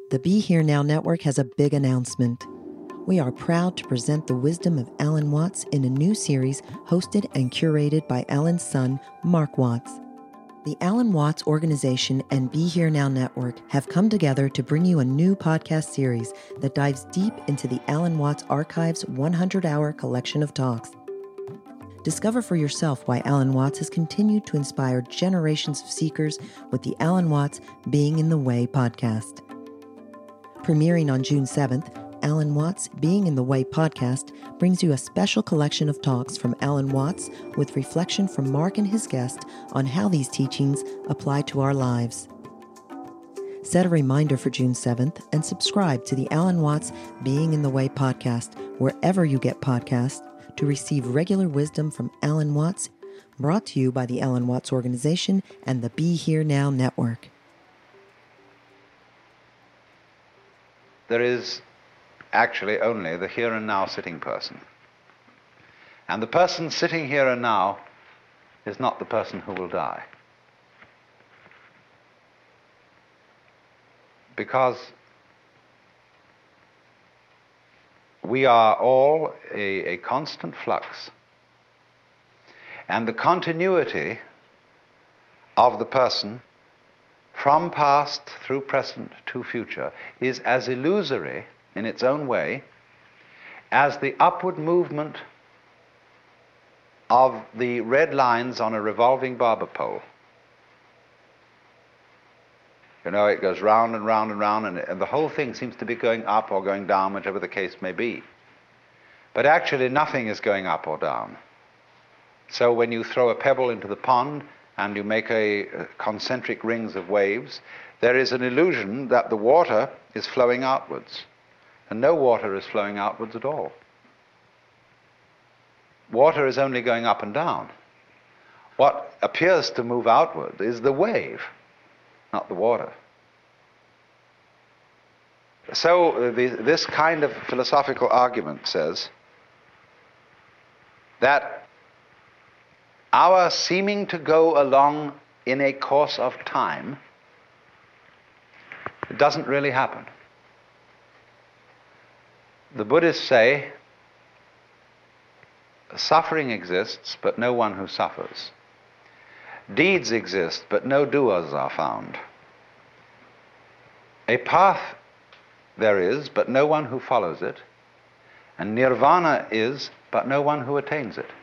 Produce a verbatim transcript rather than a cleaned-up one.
The Be Here Now Network has a big announcement. We are proud to present the wisdom of Alan Watts in a new series hosted and curated by Alan's son, Mark Watts. The Alan Watts Organization and Be Here Now Network have come together to bring you a new podcast series that dives deep into the Alan Watts Archive's one hundred hour collection of talks. Discover for yourself why Alan Watts has continued to inspire generations of seekers with the Alan Watts Being in the Way podcast. Premiering on June seventh, Alan Watts Being in the Way podcast brings you a special collection of talks from Alan Watts with reflection from Mark and his guest on how these teachings apply to our lives. Set a reminder for June seventh and subscribe to the Alan Watts Being in the Way podcast wherever you get podcasts to receive regular wisdom from Alan Watts, brought to you by the Alan Watts Organization and the Be Here Now Network. There is actually only the here and now sitting person. And the person sitting here and now is not the person who will die. Because we are all a, a constant flux. And the continuity of the person from past through present to future is as illusory in its own way as the upward movement of the red lines on a revolving barber pole. You know, it goes round and round and round, and, and the whole thing seems to be going up or going down, whichever the case may be. But actually nothing is going up or down. So when you throw a pebble into the pond and you make a, a concentric rings of waves, there is an illusion that the water is flowing outwards. And no water is flowing outwards at all. Water is only going up and down. What appears to move outward is the wave, not the water. So uh, the, this kind of philosophical argument says that our seeming to go along in a course of time, it doesn't really happen. The Buddhists say suffering exists, but no one who suffers. Deeds exist, but no doers are found. A path there is, but no one who follows it. And nirvana is, but no one who attains it.